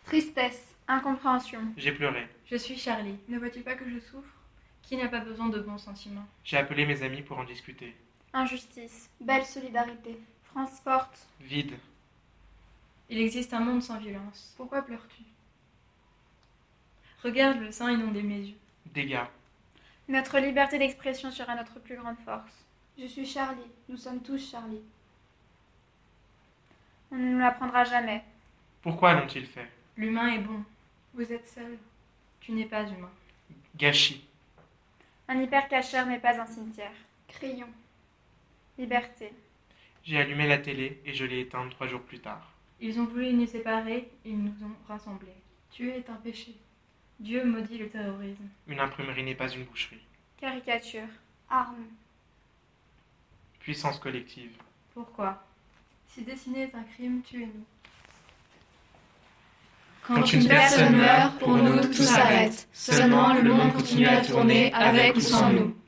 Tristesse, incompréhension. J'ai pleuré. Je suis Charlie. Ne vois-tu pas que je souffre? Qui n'a pas besoin de bons sentiments? J'ai appelé mes amis pour en discuter. Injustice, belle solidarité. France forte. Vide. Il existe un monde sans violence. Pourquoi pleures-tu? Regarde le sein inondé mes yeux. Dégâts. Notre liberté d'expression sera notre plus grande force. Je suis Charlie, nous sommes tous Charlie. On ne nous l'apprendra jamais. Pourquoi l'ont-ils fait? L'humain est bon. Vous êtes seul. Tu n'es pas humain. Gâchis. Un hypercacheur n'est pas un cimetière. Crayon. Liberté. J'ai allumé la télé et je l'ai éteinte 3 jours plus tard. Ils ont voulu nous séparer, ils nous ont rassemblés. Tuer est un péché. Dieu maudit le terrorisme. Une imprimerie n'est pas une boucherie. Caricature. Arme. Puissance collective. Pourquoi? Si dessiner est un crime, tuez-nous. Quand une personne meurt, pour nous, tout s'arrête. Seulement, le monde continue à tourner avec ou sans nous.